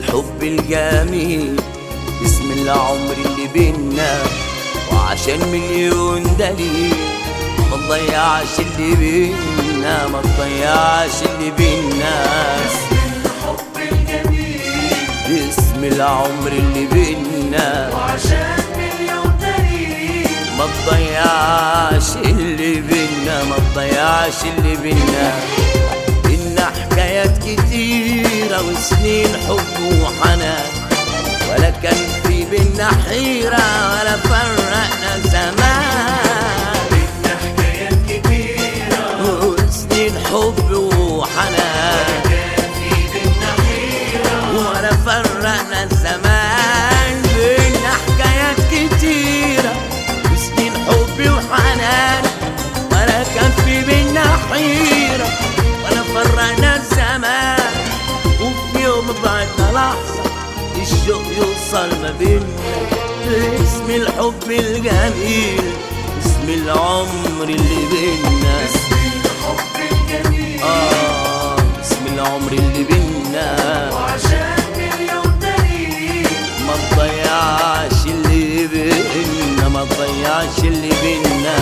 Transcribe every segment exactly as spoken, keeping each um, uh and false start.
الحب الجميل، باسم العمر اللي بينا، وعشان مليون دليل ما تضيعش اللي بينا، ما تضيعش اللي بينا. باسم الحب الجميل، باسم العمر اللي بينا، وعشان مليون دليل ما تضيعش اللي بينا، ما تضيعش اللي بينا. إنا حكايات كتيرة وسنين حب وحنان، ولا كان في بينا حيرة ولا فرقنا زمان. إنا حكايات كتيرة وسنين حب وحنان، كان في بينا حيرة ولا فرقنا زمان. بينا حكايات كتيرة وسنين حب وحنان، ولا كان في بينا حيرة ولا فرقنا الزمان. وفي يوم بعدنا لحظة الشوق يوصل ما بينا، باسم الحب الجميل، باسم العمر اللي بينا. باسم الحب الجميل، آه باسم العمر اللي بينا، وعشان مليون دليل ما تضيعش اللي بينا، ما تضيعش اللي بينا.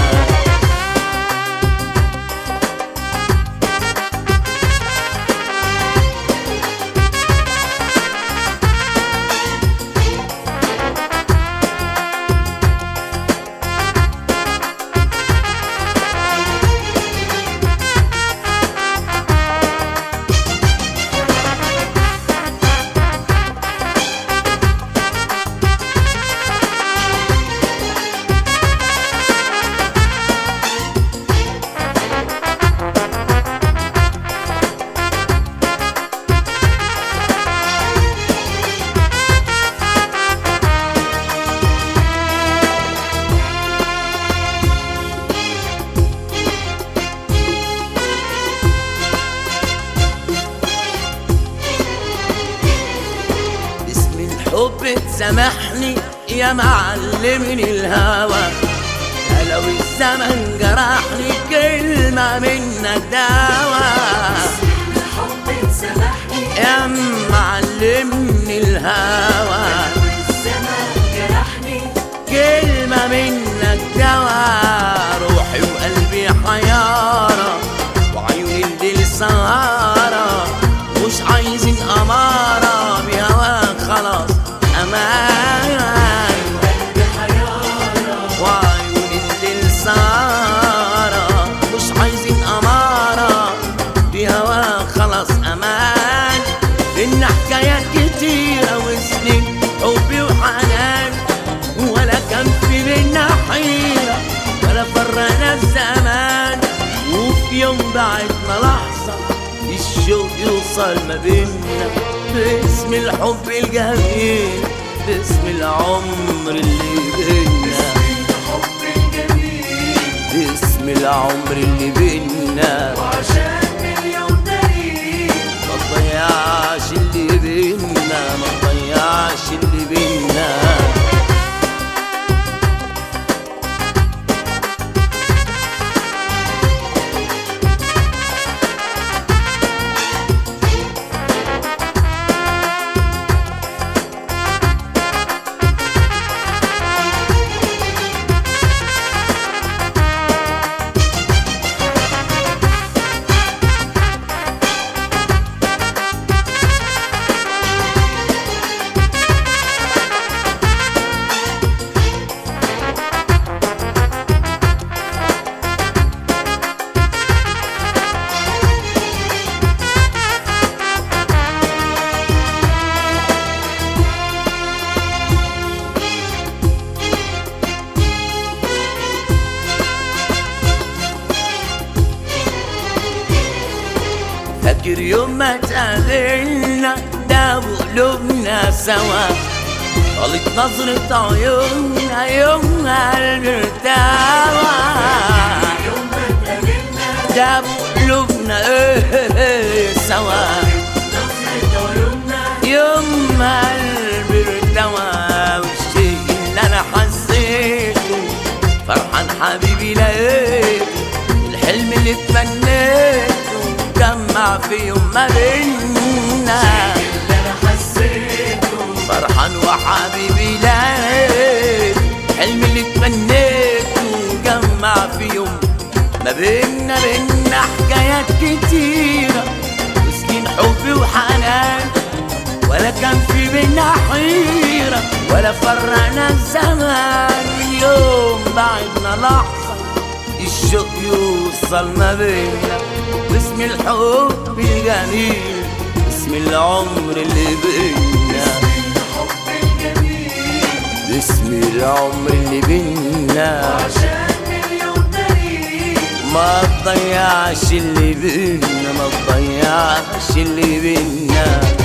الحب تسامحني يا معلمني الهوى، يا لو الزمن جرحني كلمة منك دوا. الحب تسامحني يا معلمني الهوى، والزمن جرحني كلمة منك دوا. روحي وقلبي حيارة وعيوني الليل سهارة، مش عايزين أمارة بهواك خلاص أمان. قلبي حيارة وعيوني الليل سهارة، مش عايزين أمارة بهواك خلاص أمان. إن حكايات كتيرة وسنين حبي وحنان، ولا كان في بينا حيرة ولا فرقنا الزمان. وفي يوم بعدنا لحظة الشوق يوصل ما بينا، باسم الحب الجميل، باسم العمر اللي بينا. الحب الجميل، باسم العمر اللي بينا، وعشان مليون دليل ما تضيعش اللي بينا، ما تضيعش اللي بينا. فاكر يوم ما تقابلنا ده بقلوبنا سوا، طالت نظرة عيوننا يوم قلبي ارتوى. يوم ما اتقابلنا ده بقلوبنا ايه سوا، نظرة عيوننا يوم قلبي ارتوى. والشيء اللي انا حسيته فرحان حبيبي لقيته، الحلم اللي اتمنيته جمع في يوم ما بينا. اللي انا حسيته وحبيبي ليل حلم اللي تمنيته جمع في يوم ما بينا بينا حكايات كتيرة وسنين حب وحنان ولا كان في بينا حيرة ولا فرقنا الزمان من يوم بعدنا لحظة الشوق يوصل ما بينا باسم الحب الجميل باسم العمر اللي بينا الحب الجميل باسم العمر اللي بينا وعشان مليون دليل ما تضيعش اللي بينا ما تضيعش اللي بينا